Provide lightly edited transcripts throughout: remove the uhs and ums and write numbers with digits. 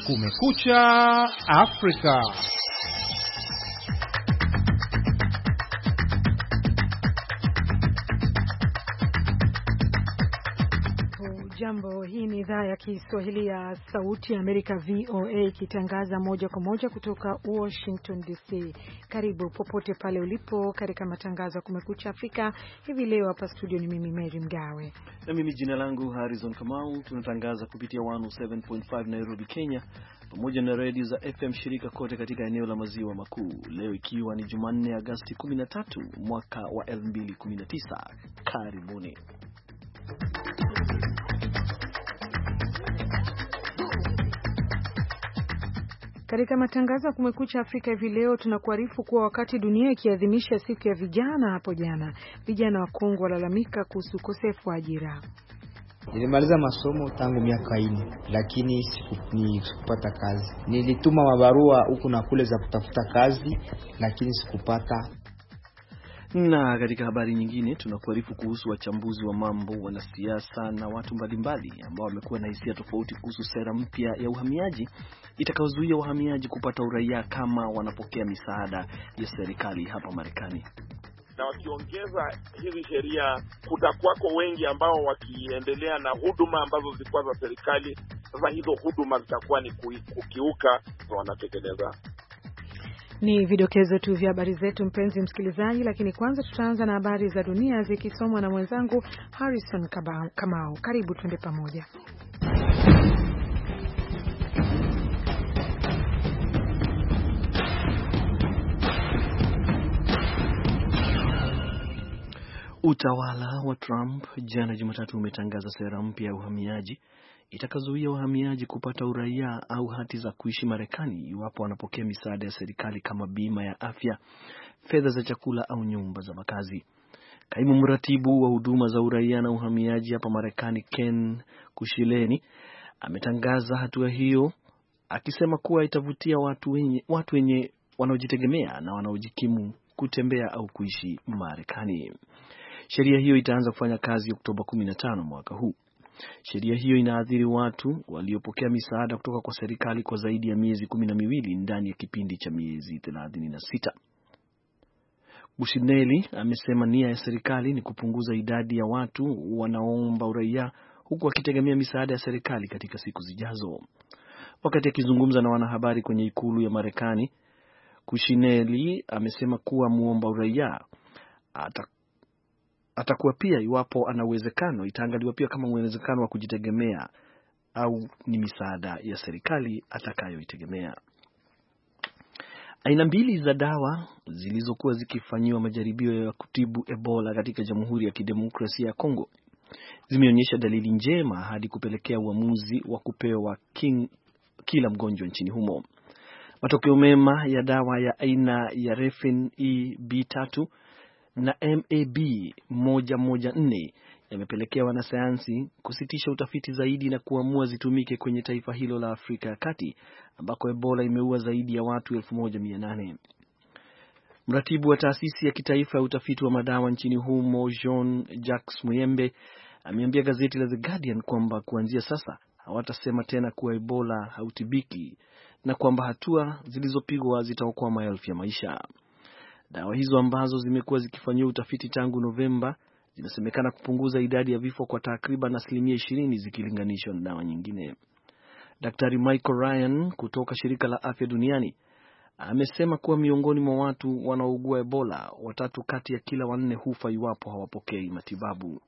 Kumekucha Afrika. Jambo, hii ni idhaa ya Kiswahili ya Sauti ya Amerika VOA ikitangaza moja kwa moja kutoka Washington DC. Karibu popote pale ulipo katika matangazo ya Kumekucha Afrika. Hivi leo hapa studio ni mimi Mary Mgawe. Na mimi jina langu Harrison Kamau. Tunatangaza kupitia 107.5 Nairobi, Kenya, pamoja na redio za FM shirika kote katika eneo la maziwa makuu. Leo ikiwa ni Jumanne, Agosti 13 mwaka wa 2019. Karibuni. Katika matangazo ya Kumekucha Afrika hivi leo tunakuarifu kuwa wakati dunia ikiadhimisha siku ya vijana hapo jana, vijana wa Kongo walalamika kuhusu ukosefu wa ajira. Nilimaliza masomo tangu miaka 4 lakini sikupata kazi. Nilituma mabarua huku na kule za kutafuta kazi lakini sikupata. Na katika habari nyingine tunakuarifu kuhusu wachambuzi wa mambo, wanasiasa na watu mbalimbali ambao wamekuwa na hisia tofauti kuhusu sera mpya ya uhamiaji itakayozuia wahamiaji kupata uraia kama wanapokea misaada ya serikali hapa Marekani. Na wakiongeza hizi sheria kutakuwako wengi ambao wakiendelea na huduma ambazo zilikuwa za serikali. Sasa hizo huduma zitakuwa ni kukiuka wanatekeleza. Ni vidokezo tu vya habari zetu mpenzi msikilizaji, lakini kwanza tutaanza na habari za dunia zikisomwa na mwenzangu Harrison Kamau. Karibu twende pamoja. Utawala wa Trump jana Jumatatu umetangaza sera mpya ya uhamiaji itakazuia wahamiaji kupata uraia au hati za kuishi Marekani iwapo wanapokea misaada ya serikali kama bima ya afya, fedha za chakula au nyumba za makazi. Kaimu mratibu wa huduma za uraia na uhamiaji hapa Marekani, Ken Kushileni, ametangaza hatua hiyo akisema kuwa itavutia watu wenye wanaojitegemea na wanaojikimu kutembea au kuishi Marekani. Sheria hiyo itaanza kufanya kazi Oktoba 15 mwaka huu. Sheria hiyo inaathiri watu waliopokea misaada kutoka kwa serikali kwa zaidi ya miezi 12 ndani ya kipindi cha miezi 36. Bushinelli amesema nia ya serikali ni kupunguza idadi ya watu wanaoomba uraia huku wakitegemea misaada ya serikali katika siku zijazo. Wakati akizungumza na wanahabari kwenye ikulu ya Marekani, Bushinelli amesema kuwa muomba uraia atakuwa pia, iwapo ana uwezekano, itaangaliwa pia kama uwezekano wa kujitegemea au ni misaada ya serikali atakayoitegemea. Aina mbili za dawa zilizokuwa zikifanyiwa majaribio ya kutibu Ebola katika Jamhuri ya Kidemokrasia ya Kongo zimeonyesha dalili njema hadi kupelekea uamuzi wa kupewa kila mgonjwa nchini humo. Matokeo mema ya dawa ya aina ya Refin EB3 na MAB 114 yamepelekea wanasayansi kusitisha utafiti zaidi na kuamua zitumike kwenye taifa hilo la Afrika ya Kati ambako Ebola imeua zaidi ya watu 1800. Mratibu wa taasisi ya kitaifa ya utafiti wa madawa nchini humo, Jean-Jacques Muyembe, ameambia gazeti la The Guardian kwamba kuanzia sasa hawatasema tena kuwa Ebola hautibiki na kwamba hatua zilizopigwa zitaokoa maelfu ya maisha. Dawa hizo ambazo zimekuwa zikifanyiwa utafiti tangu Novemba zinasemekana kupunguza idadi ya vifo kwa takriban 20% zikilinganishwa na dawa nyingine. Daktari Michael Ryan kutoka shirika la afya duniani amesema kuwa miongoni mwa watu wanaougua Ebola, 3 kati ya kila 4 hufa iwapo hawapokei matibabu.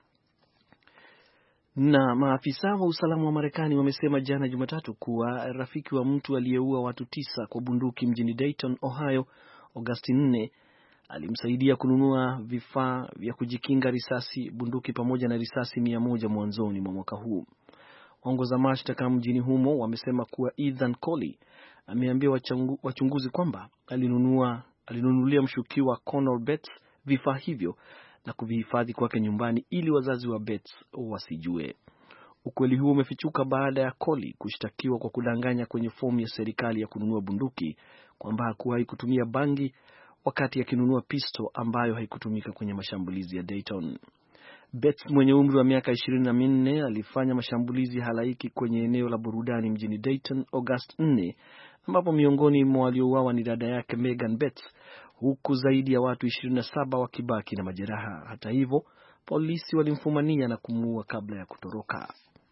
Na maafisa wa usalama wa Marekani wamesema jana Jumatatu kuwa rafiki wa mtu aliyeua watu 9 kwa bunduki mjini Dayton, Ohio, Agosti 4 alimsaidia kununua vifaa vya kujikinga risasi, bunduki pamoja na risasi 100 mwanzoni mwa mwaka huu. Waongoza mashtaka mjini humo wamesema kuwa Ethan Coley ameambia wachunguzi kwamba alinunulia mshukiwa Connor Betts vifaa hivyo na kuvihifadhi kwake nyumbani ili wazazi wa Betts wasijue. Ukweli huo umefichuka baada ya Coley kushtakiwa kwa kudanganya kwenye fomu ya serikali ya kununua bunduki kwamba hakuwahi kutumia bangi wakati akinunua pisto ambayo haikutumika kwenye mashambulizi ya Dayton. Betts mwenye umri wa miaka 24 alifanya mashambulizi halaiki kwenye eneo la burudani mjini Dayton August 4, ambapo miongoni mwa waliouawa ni dada yake Megan Betts, huku zaidi ya watu 27 wakibaki na majeraha. Hata hivyo, polisi walimfumania na kumuua kabla ya kutoroka.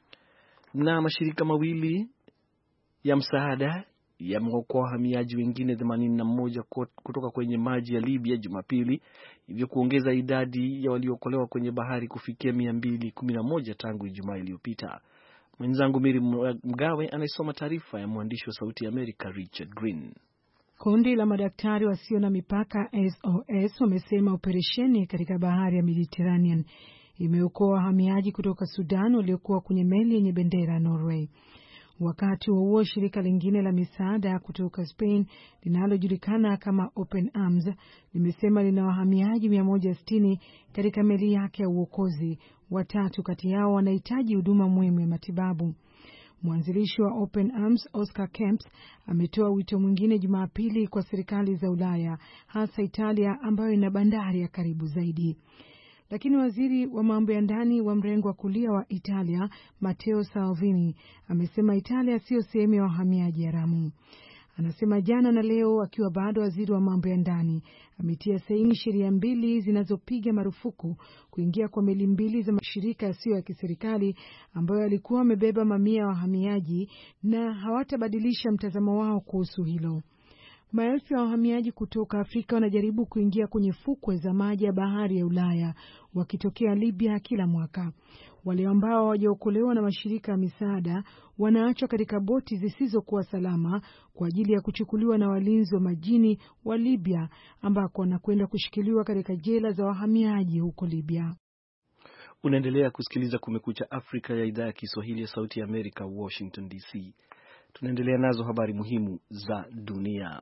Na mashirika mawili ya msaada yameokoa wahamiaji wengine 81 kutoka kwenye maji ya Libya Jumapili, hivyo kuongeza idadi ya waliokolewa kwenye bahari kufikia 211 tangu Ijumaa iliyopita. Mwenzangu Miri Mgawe anaisoma taarifa ya mwandishi wa Sauti ya Amerika Richard Green. Kundi la madaktari wasio na mipaka SOS wamesema operesheni katika bahari ya Mediterranean imeokoa wahamiaji kutoka Sudan waliokuwa kwenye meli yenye bendera ya Norway. Wakati huo shirika lingine la misaada kutoka Spain linalojulikana kama Open Arms limesema lina wahamiaji 160 katika meli yake ya uokozi. Watatu kati yao wanahitaji huduma muhimu ya matibabu. Mwanzilishi wa Open Arms Oscar Kemps ametoa wito mwingine Jumapili kwa serikali za Ulaya, hasa Italia ambayo ina bandari ya karibu zaidi. Lakini waziri wa mambo ya ndani wa mrengo wa kulia wa Italia, Matteo Salvini, amesema Italia sio sehemu ya wahamiaji haramu. Anasema jana na leo akiwa bado waziri wa mambo ya ndani, ametia saini sheria 2 zinazopiga marufuku kuingia kwa meli 2 za mashirika yasiyo ya kiserikali ambayo alikuwa amebeba mamia ya wahamiaji, na hawatabadilisha mtazamo wao kuhusu hilo. Maelfu ya wahamiaji kutoka Afrika wanajaribu kuingia kwenye fukwe za maji ya bahari ya Ulaya wakitokea Libya kila mwaka. Wale ambao hawajaokolewa na mashirika ya misaada wanaachwa katika boti zisizokuwa salama kwa ajili ya kuchukuliwa na walinzi wa majini wa Libya ambako wanakwenda kushikiliwa katika jela za wahamiaji huko Libya. Unaendelea kusikiliza Kumekucha Afrika ya idhaa ya Kiswahili ya Sauti ya Amerika, Washington DC. Tunaendelea nazo habari muhimu za dunia.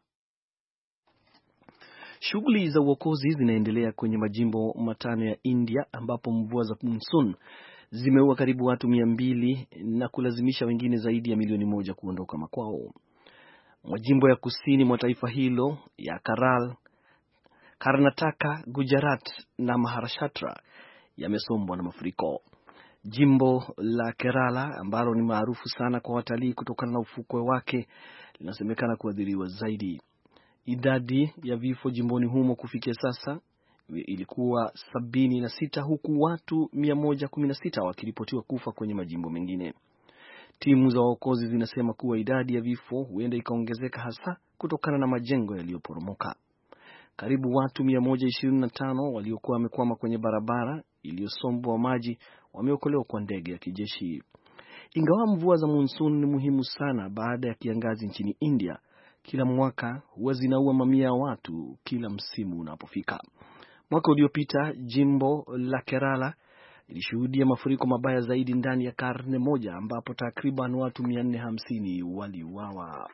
Shughuli za uokozi zinaendelea kwenye majimbo 5 ya India ambapo mvua za monsoon zimeua karibu watu 200 na kulazimisha wengine zaidi ya milioni 1 kuondoka makwao. Majimbo ya kusini mwa taifa hilo ya Karnataka, Gujarat na Maharashtra yamesombwa na mafuriko. Jimbo la Kerala ambalo ni maarufu sana kwa watalii kutokana na ufukwe wake linasemekana kuathiriwa zaidi. Idadi ya vifo jimboni humo kufikia sasa ilikuwa 76 huku watu 116 wakiripotiwa kufa kwenye majimbo mengine. Timu za waokozi zinasema kuwa idadi ya vifo huenda ikaongezeka hasa kutokana na majengo yaliyoporomoka. Karibu watu 125 waliokuwa wamekwama kwenye barabara iliyosombwa maji wameokolewa kwa ndege ya kijeshi. Ingawa mvua za monsoon ni muhimu sana baada ya kiangazi nchini India, kila mwaka huwa zinaua mamia ya watu kila msimu unapofika. Mwaka uliopita jimbo la Kerala ilishuhudia mafuriko mabaya zaidi ndani ya karne moja ambapo takriban watu 450 waliuawa.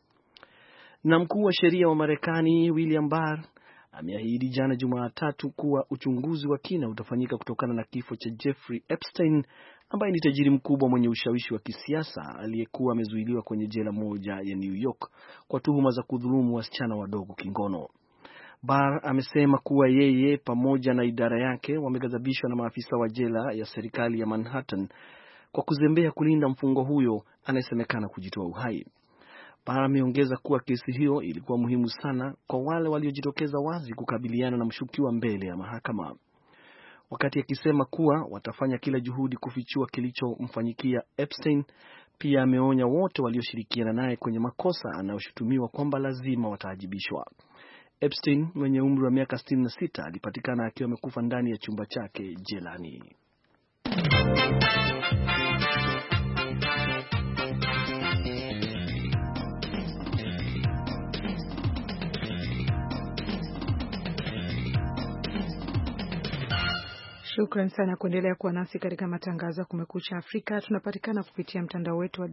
Na mkuu wa sheria wa Marekani William Barr ameahidi jana Jumatatu kuwa uchunguzi wa kina utafanyika kutokana na kifo cha Jeffrey Epstein ambaye ni tajiri mkubwa mwenye ushawishi wa kisiasa aliyekuwa amezuiliwa kwenye jela moja ya New York kwa tuhuma za kudhulumu wasichana wadogo kingono. Barr amesema kuwa yeye pamoja na idara yake wameghadhabishwa na maafisa wa jela ya serikali ya Manhattan kwa kuzembea kulinda mfungwa huyo anayesemekana kujitoa uhai. Barr ameongeza kuwa kesi hiyo ilikuwa muhimu sana kwa wale waliojitokeza wazi kukabiliana na mshukiwa mbele ya mahakama. Wakati akisema kuwa watafanya kila juhudi kufichua kilichomfanyikia Epstein, pia ameonya wote walioshirikiana naye kwenye makosa anayoshutumiwa kwamba lazima wataajibishwa. Epstein mwenye umri wa miaka 66 alipatikana akiwa amekufa ndani ya chumba chake jelani. Shukran sana kuendelea kuwa nasi katika matangazo ya Kumekucha Afrika. Tunapatikana kupitia mtandao wetu wa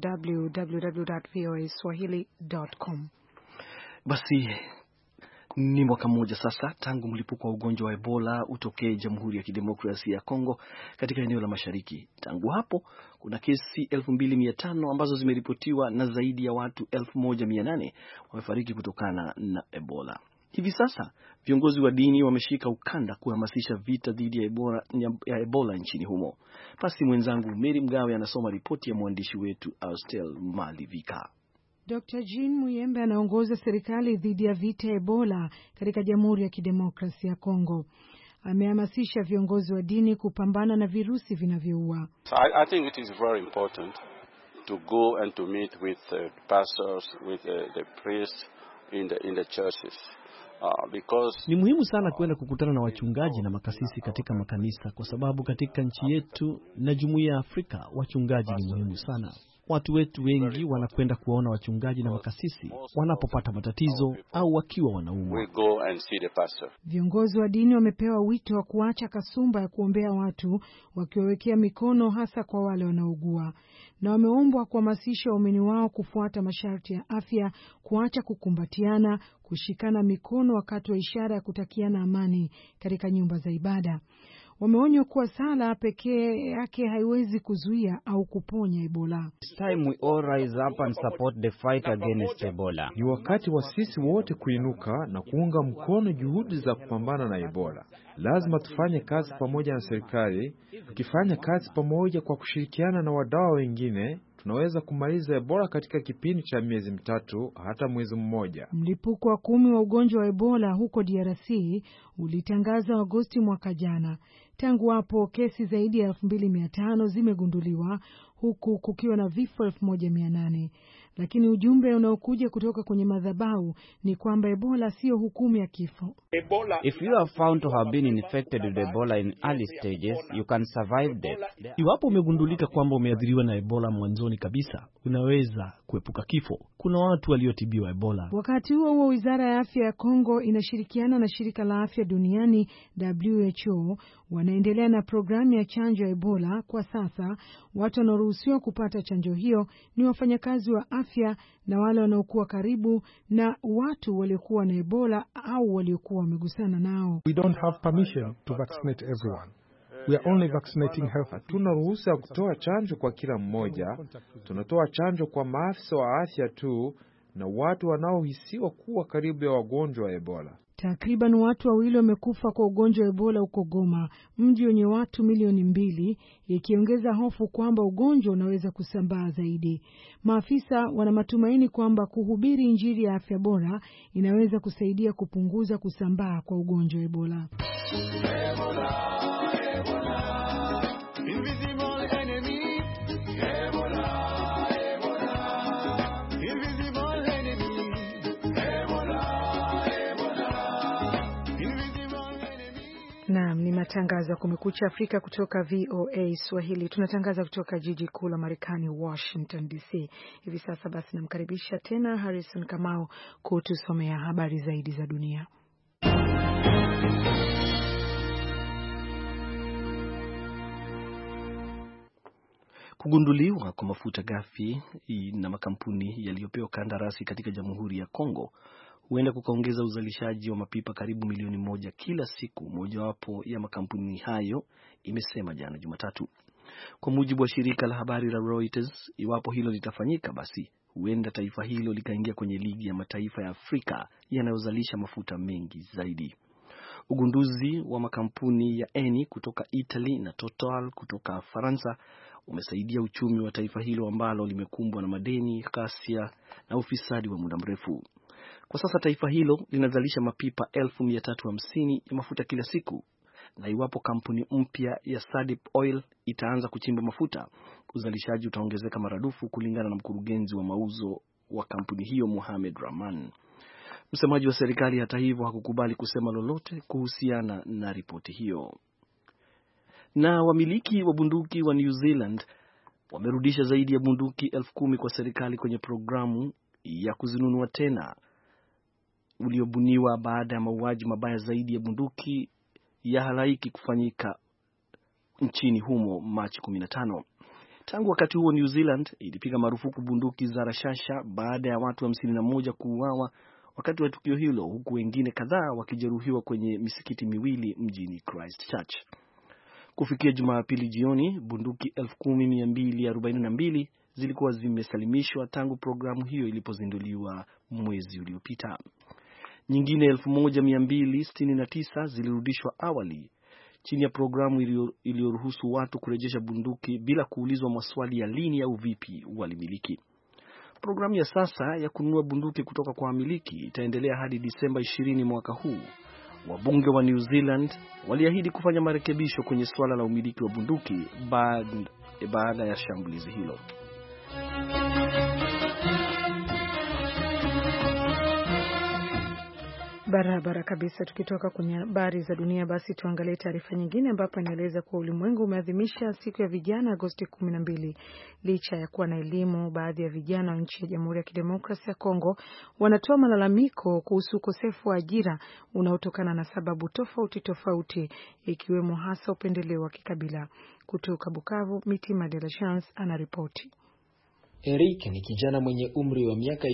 www.voaswahili.com. Basi ni mwaka mmoja sasa tangu mlipuko wa ugonjwa wa Ebola utokee Jamhuri ya Kidemokrasia ya Kongo katika eneo la Mashariki. Tangu hapo kuna kesi 2500 ambazo zimeripotiwa na zaidi ya watu 1800 wamefariki kutokana na Ebola. Hivi sasa viongozi wa dini wameshika ukanda kuhamasisha vita dhidi ya Ebola nchini humo. Basi mwenzangu Mary Mgawe anasoma ripoti ya mwandishi wetu Austel Malivika. Dr. Jean Muyembe anaongoza serikali dhidi ya vita ya Ebola katika Jamhuri ya Kidemokrasia ya Kongo. Amehamasisha viongozi wa dini kupambana na virusi vinavyoua. I think it is very important to go and to meet with the pastors, with the priests in the churches. Ni muhimu sana kwenda kukutana na wachungaji na makasisi katika makanisa, kwa sababu katika nchi yetu na Jumuiya ya Afrika wachungaji ni muhimu sana. Watu wetu wengi wanakwenda kuwaona wachungaji na makasisi wanapopata matatizo au wakiwa wanaumwa. Viongozi wa dini wamepewa wito wa kuacha kasumba ya kuombea watu wakiwawekea mikono, hasa kwa wale wanaougua, na wameombwa kuhamasisha waumini wao kufuata masharti ya afya, kuacha kukumbatiana, kushikana mikono wakati wa ishara ya kutakiana amani katika nyumba za ibada. Wameonywa kuwa sala pekee yake haiwezi kuzuia au kuponya Ebola. It's time we all rise up and support the fight against Ebola. Ni wakati wa sisi wote kuinuka na kuunga mkono juhudi za kupambana na Ebola. Lazima tufanye kazi pamoja na serikali. Tukifanya kazi pamoja kwa kushirikiana na wadau wengine, tunaweza kumaliza Ebola katika kipindi cha miezi 3 hata mwezi mmoja. Mlipuko wa 10 wa ugonjwa wa Ebola huko DRC ulitangazwa Agosti mwaka jana. Tangu hapo kesi zaidi ya 2500 zimegunduliwa, huku kukiwa na vifo 1800. Lakini ujumbe unaokuja kutoka kwenye madhabahu ni kwamba Ebola sio hukumu ya kifo. If you are found to have been infected with Ebola in early stages, you can survive death. Iwapo umegundulika kwamba umeathiriwa na Ebola mwanzoni kabisa, unaweza kuepuka kifo. Kuna watu waliotibiwa Ebola. Wakati huo Wizara ya Afya ya Kongo inashirikiana na Shirika la Afya Duniani WHO wanaendelea na programu ya chanjo ya Ebola. Kwa sasa watu wanaoruhusiwa kupata chanjo hiyo ni wafanyakazi wa afya na wale wanaokuwa karibu na watu waliokuwa na Ebola au waliokuwa wamegusana nao. We don't have permission to vaccinate everyone. We are only vaccinating health. Hatuna ruhusa ya kutoa chanjo kwa kila mmoja. Tunatoa chanjo kwa maafisa wa afya tu na watu wanaohisiwa kuwa karibu ya wagonjwa wa Ebola. Takriban watu 2 wamekufa kwa ugonjwa wa Ebola huko Goma, mji wenye watu milioni 2, ikiongeza hofu kwamba ugonjwa unaweza kusambaa zaidi. Maafisa wana matumaini kwamba kuhubiri injili ya afya bora inaweza kusaidia kupunguza kusambaa kwa ugonjwa wa Ebola. Naam, ni matangazo ya Kumekucha Afrika kutoka VOA Swahili. Tunatangaza kutoka jiji kuu la Marekani, Washington DC. Hivi sasa basi namkaribisha tena Harrison Kamau kutusomea habari zaidi za dunia. Kugunduliwa kwa mafuta ghafi na makampuni yaliyopewa kandarasi katika Jamhuri ya Kongo huenda kukaongeza uzalishaji wa mapipa karibu milioni 1 kila siku, mojawapo ya makampuni hayo imesema jana Jumatatu. Kwa mujibu wa shirika la habari la Reuters, iwapo hilo litafanyika, basi huenda taifa hilo likaingia kwenye ligi ya mataifa ya Afrika yanayozalisha mafuta mengi zaidi. Ugunduzi wa makampuni ya Eni kutoka Italy na Total kutoka Faransa umesaidia uchumi wa taifa hilo ambalo limekumbwa na madeni, ghasia na ufisadi wa muda mrefu. Kwa sasa taifa hilo linazalisha mapipa 1350 ya mafuta kila siku, na iwapo kampuni mpya ya Sadip Oil itaanza kuchimba mafuta, uzalishaji utaongezeka maradufu, kulingana na mkurugenzi wa mauzo wa kampuni hiyo Mohamed Rahman. Msemaji wa serikali hata hivyo hakukubali kusema lolote kuhusiana na ripoti hiyo. Na wamiliki wa bunduki wa New Zealand wamerudisha zaidi ya bunduki 10,000 kwa serikali kwenye programu ya kuzinunua tena uliobuniwa baada ya mauaji mabaya zaidi ya bunduki ya halaiki kufanyika nchini humo Machi 15. Tangu wakati huo New Zealand ilipiga marufuku bunduki za rashasha baada ya watu 51 kuuawa wakati wa tukio hilo, huku wengine kadhaa wakijeruhiwa kwenye misikiti miwili mjini Christchurch. Kufikia Jumapili jioni, bunduki 10,242 zilikuwa zimesalimishwa tangu programu hiyo ilipozinduliwa mwezi uliopita. Nyingine 1269 zilirudishwa awali chini ya programu iliyoruhusu watu kurejesha bunduki bila kuulizwa maswali ya lini au vipi walimiliki. Programu ya sasa ya kununua bunduki kutoka kwa wamiliki itaendelea hadi Disemba 20 mwaka huu. Wabunge wa New Zealand waliahidi kufanya marekebisho kwenye suala la umiliki wa bunduki baada ya shambulizi hilo. Barabara kabisa. Tukitoka kwenye habari za dunia, basi tuangalie taarifa nyingine ambapo inaeleza kuwa ulimwengu umeadhimisha siku ya vijana Agosti 12. Licha ya kuwa na elimu, baadhi ya vijana wa nchi ya Jamhuri ya Kidemokrasia ya Kongo wanatoa malalamiko kuhusu ukosefu wa ajira unaotokana na sababu tofauti ikiwemo hasa upendeleo wa kikabila. Kutoka Bukavu, Mitima de la Chance anaripoti. Eric ni kijana mwenye umri wa miaka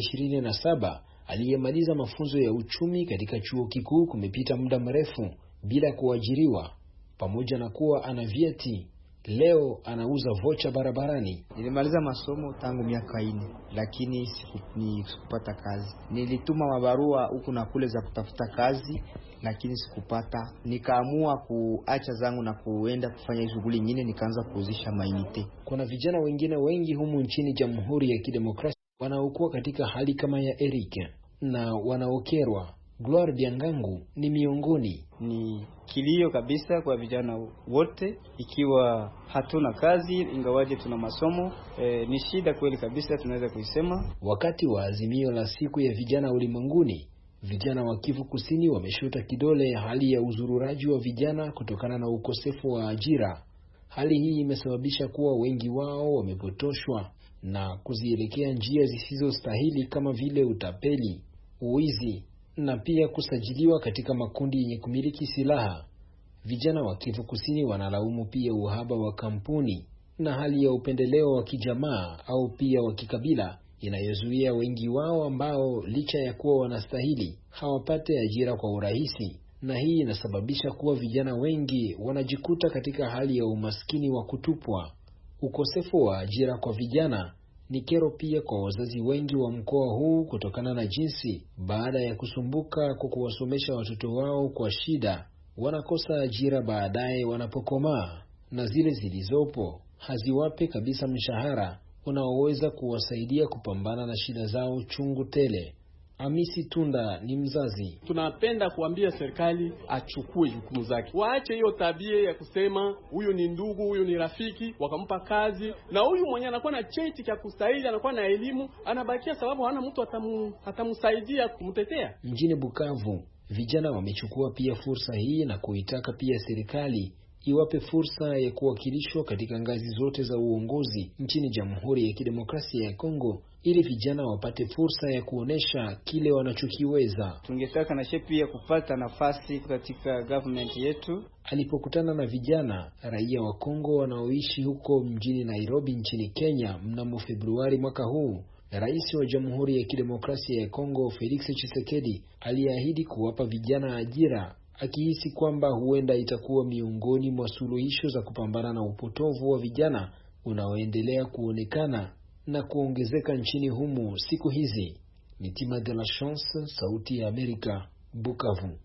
27 aliyemaliza mafunzo ya uchumi katika chuo kikuu. Kumepita muda mrefu bila kuajiriwa, pamoja na kuwa ana vyeti. Leo anauza vocha barabarani. Nilimaliza masomo tangu miaka 4, lakini sikupata kazi. Nilituma mabarua huku na kule za kutafuta kazi, lakini sikupata. Nikaamua kuacha zangu na kuenda kufanya shughuli nyingine, nikaanza kuuzisha mainite. Kuna vijana wengine wengi humu nchini Jamhuri ya Kidemokrasia wanaokuwa katika hali kama ya Eric na wanaokerwa. Gloire Biangangu ni miongoni. Ni kilio kabisa kwa vijana wote, ikiwa hatuna kazi ingawaje tuna masomo. Ni shida kweli kabisa, tunaweza kuisema. Wakati wa azimio la siku ya vijana ulimwenguni, vijana wa Kivu Kusini wameshota kidole hali ya uzururaji wa vijana kutokana na ukosefu wa ajira. Hali hii imesababisha kuwa wengi wao wamepotoshwa na kuzielekea njia zisizostahili kama vile utapeli, uizi na pia kusajiliwa katika makundi yenye kumiliki silaha. Vijana wa Kivu Kusini wanalaumu pia uhaba wa kampuni na hali ya upendeleo wa kijamaa au pia wa kikabila inayozuia wengi wao ambao licha ya kuwa wanastahili hawapate ajira kwa urahisi, na hii inasababisha kuwa vijana wengi wanajikuta katika hali ya umaskini wa kutupwa. Ukosefu wa ajira kwa vijana ni kero pia kwa wazazi wengi wa mkoa huu kutokana na jinsi baada ya kusumbuka kwa kuwasomesha watoto wao kwa shida wanakosa ajira baadaye wanapokomaa, na zile zilizopo haziwape kabisa mshahara unaoweza kuwasaidia kupambana na shida zao chungu tele. Amisi Tunda ni mzazi. Tunapenda kuambia serikali achukue jukumu zake. Waache hiyo tabia ya kusema huyu ni ndugu, huyu ni rafiki, wakampa kazi, na huyu mwenye anakuwa na cheti cha kustahili, anakuwa na elimu, anabakia sababu hana mtu atamsaidia kumtetea. Mjini Bukavu, vijana wamechukua pia fursa hii na kuitaka pia serikali iwape fursa ya kuwakilishwa katika ngazi zote za uongozi nchini Jamhuri ya Kidemokrasia ya Kongo ili vijana wapate fursa ya kuonesha kile wanachokiweza. Tungetaka na shepi ya kupata nafasi katika government yetu. Alipokutana na vijana raia wa Kongo wanaoishi huko mjini Nairobi nchini Kenya mnamo Februari mwaka huu, Rais wa Jamhuri ya Kidemokrasia ya Kongo Felix Tshisekedi aliahidi kuwapa vijana ajira, akihisi kwamba huenda itakuwa miongoni mwa suluhisho za kupambana na upotovu wa vijana unaoendelea kuonekana na kuongezeka nchini humu siku hizi. Mitima de la Chance, Sauti ya Amerika, Bukavu.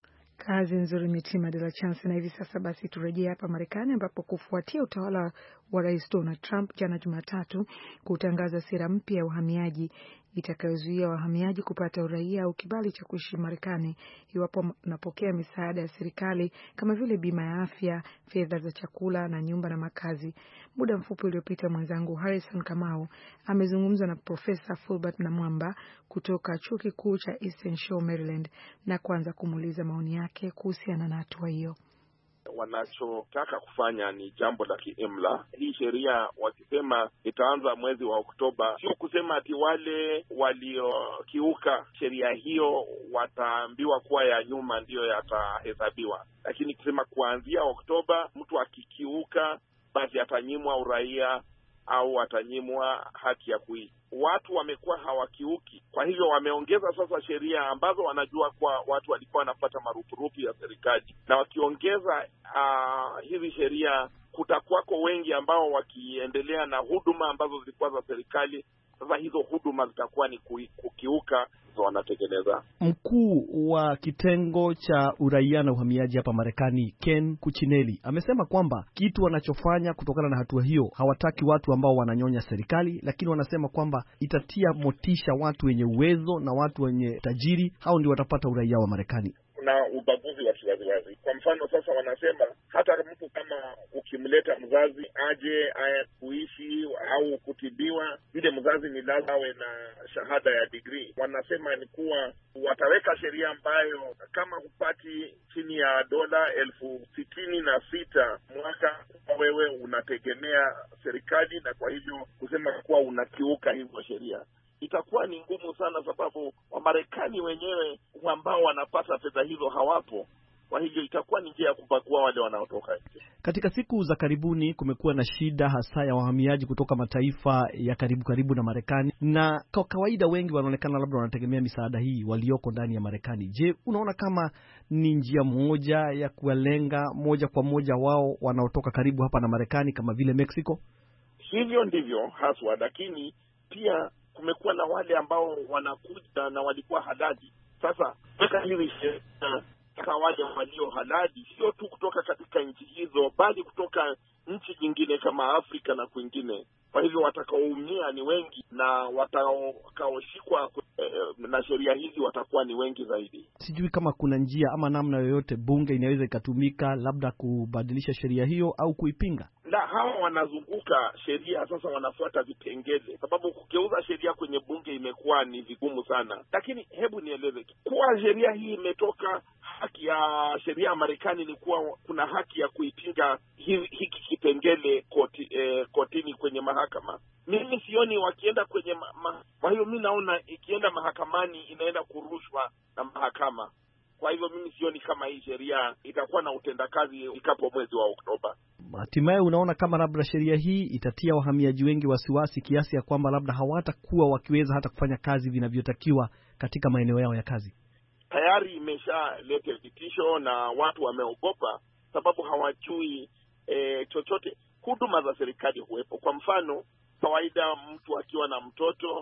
Kazi nzuri Mitima de la Chance. Na hivi sasa basi turejea hapa Marekani, ambapo kufuatia utawala wa Rais Donald Trump jana Jumatatu kutangaza sera mpya ya uhamiaji itakayozuia wahamiaji kupata uraia au kibali cha kuishi Marekani iwapo wanapokea misaada ya serikali kama vile bima ya afya, fedha za chakula na nyumba na makazi. Muda mfupi uliopita mwenzangu Harrison Kamau amezungumza na Profesa Fulbert Namwamba kutoka Chuo Kikuu cha Eastern Shore Maryland, na kwanza kumuuliza maoni yake kuhusiana na hatua hiyo. Wanachotaka kufanya ni jambo la kiimla. Hii sheria wakisema itaanza mwezi wa Oktoba, sio kusema ati wale waliokiuka sheria hiyo wataambiwa kuwa ya nyuma ndiyo yatahesabiwa, lakini kusema kuanzia Oktoba mtu akikiuka basi atanyimwa uraia au atanyimwa haki ya kuishi. Watu wamekuwa hawakiuki, kwa hivyo wameongeza sasa sheria ambazo wanajua kwa watu walikuwa wanapata marupurupu ya serikali, na wakiongeza hizi sheria kutakuwako wengi ambao wakiendelea na huduma ambazo zilikuwa za serikali sasa hizo huduma zitakuwa ni kukiuka wanatekeleza. Mkuu wa kitengo cha uraia na uhamiaji hapa Marekani, Ken Cuccinelli, amesema kwamba kitu wanachofanya kutokana na hatua hiyo, hawataki watu ambao wananyonya serikali, lakini wanasema kwamba itatia motisha watu wenye uwezo na watu wenye tajiri, hao ndio watapata uraia wa Marekani. Kuna ubaguzi wa kiwaziwazi. Kwa mfano sasa wanasema hata mtu kama ukimleta mzazi aje kuishi au kutibiwa, yule mzazi ni lazima awe na shahada ya degree. Wanasema ni kuwa wataweka sheria ambayo kama hupati chini ya $66,000 mwaka, wewe unategemea serikali, na kwa hivyo kusema kuwa unakiuka hizo sheria itakuwa ni ngumu sana, sababu Wamarekani wenyewe ambao wanapata fedha hizo hawapo. Kwa hivyo itakuwa ni njia ya kubagua wale wanaotoka nje. Katika siku za karibuni kumekuwa na shida hasa ya wahamiaji kutoka mataifa ya karibu na Marekani, na kwa kawaida wengi wanaonekana labda wanategemea misaada hii walioko ndani ya Marekani. Je, unaona kama ni njia moja ya kuwalenga moja kwa moja wao wanaotoka karibu hapa na Marekani kama vile Mexico? Hivyo ndivyo haswa, lakini pia kumekuwa na wale ambao wanakuja na walikuwa halali. Sasa weka hivi wale walio halali sio tu kutoka katika nchi hizo, bali kutoka nchi nyingine kama Afrika na kwingine. Kwa hivyo watakaoumia ni wengi, na watakaoshikwa na sheria hizi watakuwa ni wengi zaidi. Sijui kama kuna njia ama namna yoyote bunge inaweza ikatumika labda kubadilisha sheria hiyo au kuipinga. Na hawa wanazunguka sheria sasa, wanafuata vipengele, sababu kugeuza sheria kwenye bunge imekuwa ni vigumu sana. Lakini hebu nieleze kuwa sheria hii imetoka, haki ya sheria ya Marekani ni kuwa kuna haki ya kuipinga hiki kipengele kotini kwenye mahakama. Mimi sioni wakienda kwenye kwa hiyo mimi naona ikienda mahakamani inaenda kurushwa na mahakama. Kwa hivyo mimi sioni kama hii sheria itakuwa na utendakazi ikapo mwezi wa Oktoba. Hatimaye unaona kama labda sheria hii itatia wahamiaji wengi wasiwasi kiasi ya kwamba labda hawatakuwa wakiweza hata kufanya kazi vinavyotakiwa katika maeneo yao ya kazi. Tayari imeshaleta vitisho na watu wameogopa, sababu hawajui chochote. Huduma za serikali huwepo. Kwa mfano, kawaida mtu akiwa na mtoto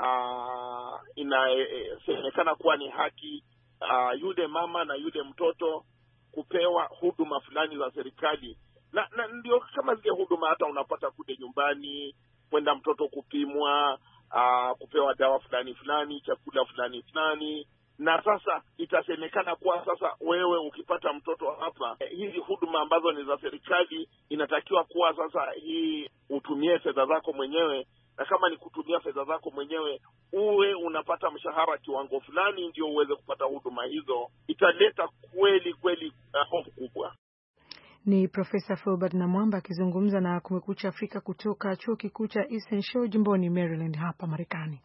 inasemekana kuwa ni haki yule mama na yule mtoto kupewa huduma fulani za serikali, na ndio kama zile huduma hata unapata kule nyumbani, kwenda mtoto kupimwa, kupewa dawa fulani, chakula fulani. Na sasa itasemekana kuwa sasa wewe ukipata mtoto hapa, hizi huduma ambazo ni za serikali inatakiwa kuwa sasa hii utumie fedha zako mwenyewe, na kama ni kutumia fedha zako mwenyewe uwe unapata mshahara kiwango fulani ndio uweze kupata huduma hizo. Italeta kweli hofu kubwa. Ni Profesa Fulbert Namwamba akizungumza na Kumekucha Afrika kutoka Chuo Kikuu cha Eastern Shore jimboni Maryland hapa Marekani.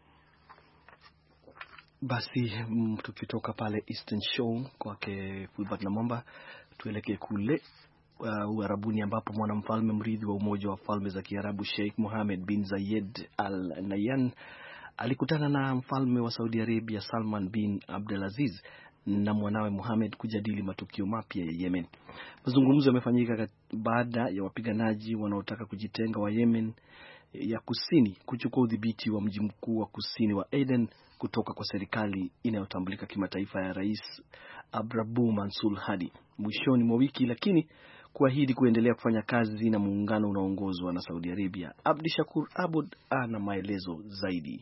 Basi tukitoka pale Eastern Shore kwake Fulbert Namwamba, tuelekee kule Uarabuni ambapo mwanamfalme mrithi wa Umoja wa Falme za Kiarabu Sheikh Mohammed bin Zayed Al Nahyan alikutana na mfalme wa Saudi Arabia Salman bin Abdulaziz na mwanawe Mohammed kujadili matukio mapya ya Yemen. Mazungumzo yamefanyika baada ya wapiganaji wanaotaka kujitenga wa Yemen ya kusini kuchukua udhibiti wa mji mkuu wa kusini wa Aden kutoka kwa serikali inayotambulika kimataifa ya Rais Abdrabbu Mansur Hadi mwishoni mwa wiki, lakini kuahidi kuendelea kufanya kazi na muungano unaoongozwa na Saudi Arabia. Abdi Shakur Abud ana maelezo zaidi.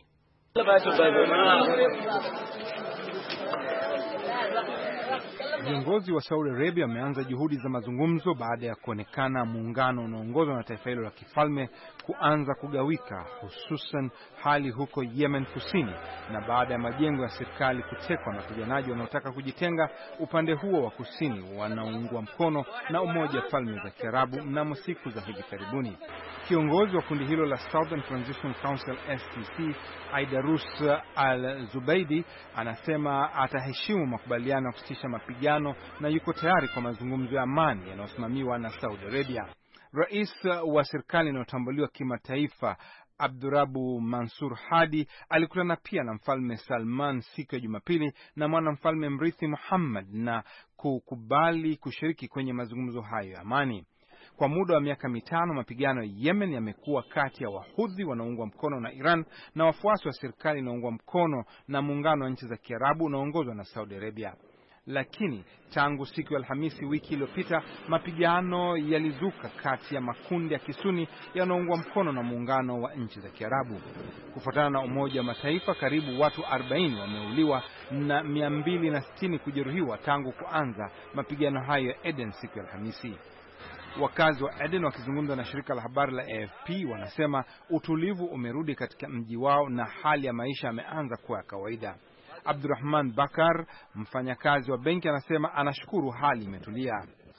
Viongozi wa Saudi Arabia wameanza juhudi za mazungumzo baada ya kuonekana muungano unaoongozwa na taifa hilo la kifalme kuanza kugawika, hususan hali huko Yemen kusini, na baada ya majengo ya serikali kutekwa na wapiganaji wanaotaka kujitenga upande huo wa kusini wanaoungwa mkono na Umoja wa Falme za Kiarabu mnamo siku za hivi karibuni. Kiongozi wa kundi hilo la Southern Transition Council STC, Aidarus Al-Zubaidi, anasema ataheshimu makubaliano ya kusitisha mapigano na yuko tayari kwa mazungumzo ya amani yanayosimamiwa na Saudi Arabia. Rais wa serikali inayotambuliwa kimataifa Abdrabbu Mansur Hadi alikutana pia na Mfalme Salman siku ya Jumapili na mwanamfalme mrithi Muhammad na kukubali kushiriki kwenye mazungumzo hayo ya amani. Kwa muda wa miaka 5 mapigano ya Yemen yamekuwa kati ya Wahudhi wanaoungwa mkono na Iran na wafuasi wa serikali inaoungwa mkono na muungano wa nchi za Kiarabu unaoongozwa na Saudi Arabia. Lakini tangu siku ya Alhamisi wiki iliyopita mapigano yalizuka kati ya makundi ya Kisuni yanaoungwa mkono na muungano wa nchi za Kiarabu. Kufuatana na Umoja wa Mataifa, karibu watu 40 wameuliwa na 260 kujeruhiwa tangu kuanza mapigano hayo ya Aden siku ya Alhamisi. Wakazi wa Aden wakizungumza na shirika la habari la AFP wanasema utulivu umerudi katika mji wao na hali ya maisha yameanza kuwa ya kawaida. Abdurrahman Bakar, mfanyakazi wa benki, anasema anashukuru hali imetulia.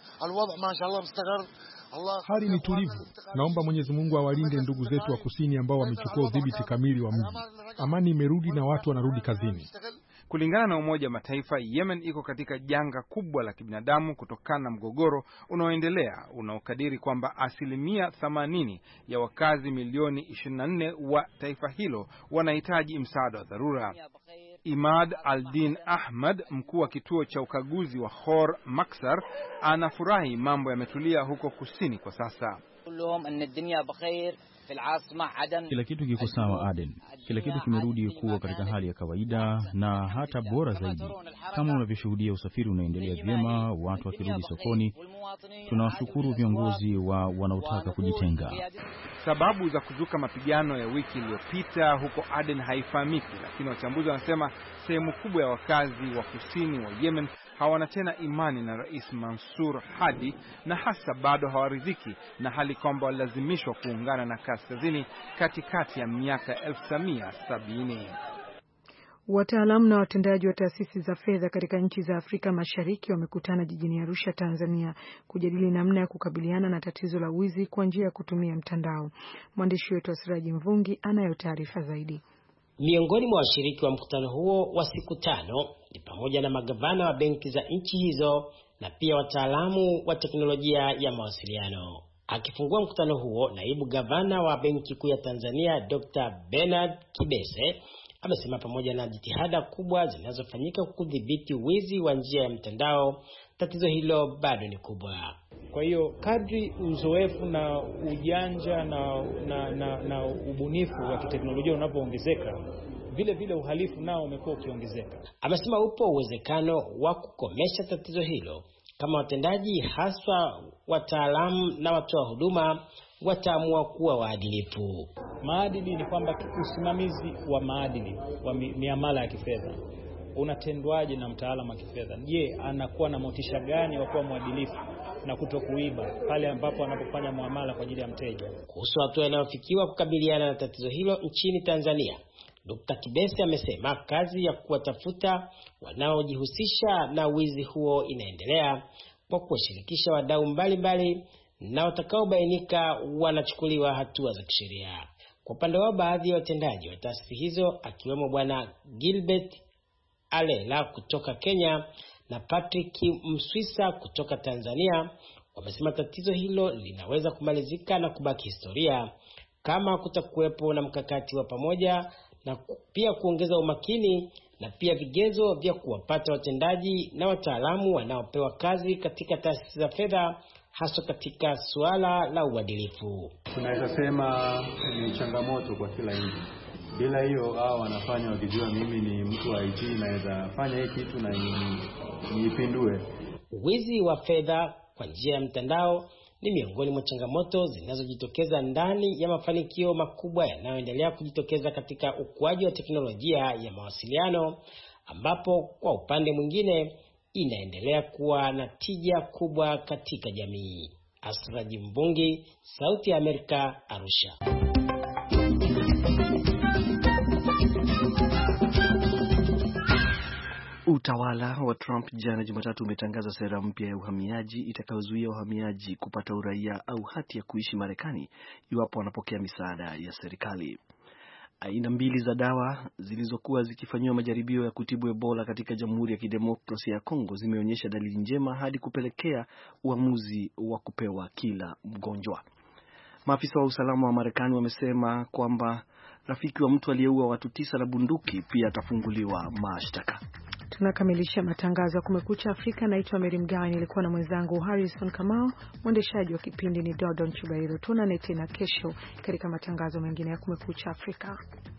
Hali ni tulivu. Naomba Mwenyezi Mungu awalinde ndugu zetu wa kusini ambao wamechukua udhibiti kamili wa mji. Amani imerudi na watu wanarudi kazini. Kulingana na Umoja wa Mataifa, Yemen iko katika janga kubwa la kibinadamu kutokana na mgogoro unaoendelea unaokadiri kwamba 80% ya wakazi milioni 24 wa taifa hilo wanahitaji msaada wa dharura. Imad Al-Din Ahmad, mkuu wa kituo cha ukaguzi wa Khor Maksar, anafurahi mambo yametulia huko kusini kwa sasa. Kila kitu kiko sawa Aden. Kila kitu kimerudi kuwa katika hali ya kawaida na hata bora zaidi. Kama unavyoshuhudia, usafiri unaendelea vyema, watu wakirudi sokoni. Tunawashukuru viongozi wanaotaka kujitenga. Sababu za kuzuka mapigano ya wiki iliyopita huko Aden haifahamiki, lakini wachambuzi wanasema sehemu kubwa ya wakazi wa kusini wa Yemen hawana tena imani na Rais Mansur Hadi na hasa bado hawaridhiki na hali kwamba walazimishwa kuungana na kaskazini katikati ya miaka 1970. Wataalamu na watendaji wa taasisi za fedha katika nchi za Afrika Mashariki wamekutana jijini Arusha, Tanzania, kujadili namna ya kukabiliana na tatizo la wizi kwa njia ya kutumia mtandao. Mwandishi wetu Asiraji Mvungi anayo taarifa zaidi. Miongoni mwa washiriki wa mkutano huo wa siku 5 ni pamoja na magavana wa benki za nchi hizo na pia wataalamu wa teknolojia ya mawasiliano. Akifungua mkutano huo, naibu gavana wa Benki Kuu ya Tanzania Dr. Bernard Kibese amesema pamoja na jitihada kubwa zinazofanyika kudhibiti wizi wa njia ya mtandao, tatizo hilo bado ni kubwa. Kwa hiyo kadri uzoefu na ujanja na ubunifu wa kiteknolojia unapoongezeka, vile vile uhalifu nao umekuwa ukiongezeka. Amesema upo uwezekano wa kukomesha tatizo hilo kama watendaji, haswa wataalamu na watoa huduma, wataamua kuwa waadilifu. Maadili ni kwamba usimamizi wa maadili wa miamala ya kifedha unatendwaje na mtaalamu wa kifedha? Je, anakuwa na motisha gani wa kuwa mwadilifu na kutokuiba pale ambapo anapofanya muamala kwa ajili ya mteja? Kuhusu hatua inayofikiwa kukabiliana na tatizo hilo nchini Tanzania, Dr. Kibese amesema kazi ya kuwatafuta wanaojihusisha na wizi huo inaendelea kwa kuwashirikisha wadau mbalimbali, na watakaobainika wanachukuliwa hatua za kisheria. Kwa upande wao, baadhi ya watendaji wa taasisi hizo akiwemo Bwana Gilbert Alela kutoka Kenya na Patrick Mswisa kutoka Tanzania wamesema tatizo hilo linaweza kumalizika na kubaki historia kama kutakuwepo na mkakati wa pamoja na pia kuongeza umakini na pia vigezo vya kuwapata watendaji na wataalamu wanaopewa kazi katika taasisi za fedha, hasa katika suala la uadilifu. Tunaweza sema ni changamoto kwa kila nchi. Bila hiyo hao wanafanya wakijua mimi ni mtu wa IT naweza fanya hiki kitu na niipindue. Wizi wa fedha kwa njia ya mtandao ni miongoni mwa changamoto zinazojitokeza ndani ya mafanikio makubwa yanayoendelea kujitokeza katika ukuaji wa teknolojia ya mawasiliano, ambapo kwa upande mwingine inaendelea kuwa na tija kubwa katika jamii. Asraji Mbungi, Sauti ya Amerika, Arusha. Utawala wa Trump jana Jumatatu umetangaza sera mpya ya uhamiaji itakayozuia wahamiaji kupata uraia au hati ya kuishi Marekani iwapo wanapokea misaada ya serikali. Aina mbili za dawa zilizokuwa zikifanyiwa majaribio ya kutibu Ebola katika Jamhuri ya Kidemokrasia ya Kongo zimeonyesha dalili njema hadi kupelekea uamuzi wa kupewa kila mgonjwa. Maafisa wa usalama wa Marekani wamesema kwamba rafiki wa mtu aliyeua watu 9 na bunduki pia atafunguliwa mashtaka. tunakamilisha matangazo ya Kumekucha Afrika. Naitwa Mary Mgawe, nilikuwa na mwenzangu Harrison Kamau, mwendeshaji wa kipindi ni Dodon Chubairo. Tuonane tena kesho katika matangazo mengine ya Kumekucha Afrika.